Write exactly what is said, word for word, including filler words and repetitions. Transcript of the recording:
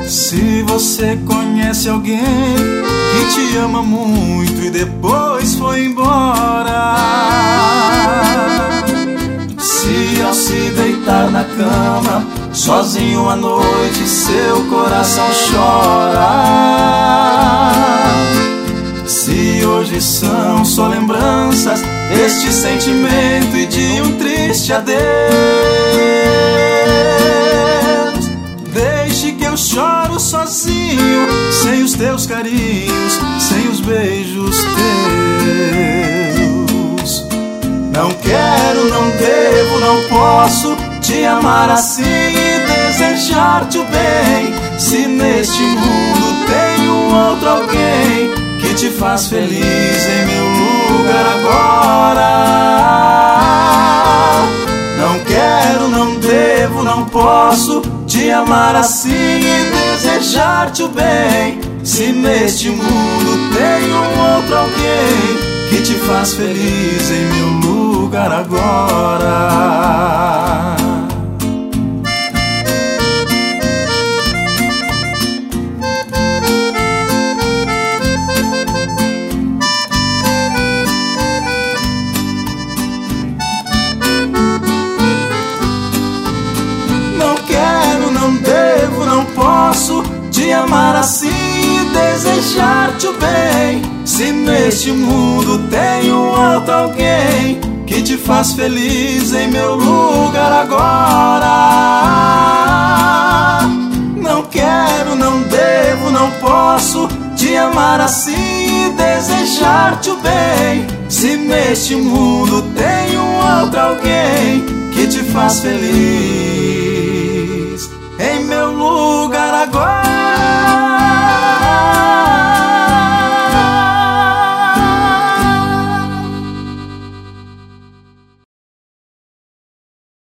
Se você conhece alguém que te ama muito e depois foi embora, se ao se deitar na cama sozinho à noite seu coração chora, se hoje são só lembranças deste sentimento e de um triste adeus, deixe que eu choro sozinho, sem os teus carinhos, sem os beijos teus. Não quero, não devo, não posso te amar assim e desejar-te o bem, se neste mundo tem um outro alguém que te faz feliz em meu lugar agora. Não quero, não devo, não posso te amar assim e desejar-te o bem, se neste mundo tem um outro alguém que te faz feliz em meu lugar agora. Te amar assim e desejar-te o bem, se neste mundo tem um outro alguém que te faz feliz em meu lugar agora. Não quero, não devo, não posso te amar assim e desejar-te o bem, se neste mundo tem um outro alguém que te faz feliz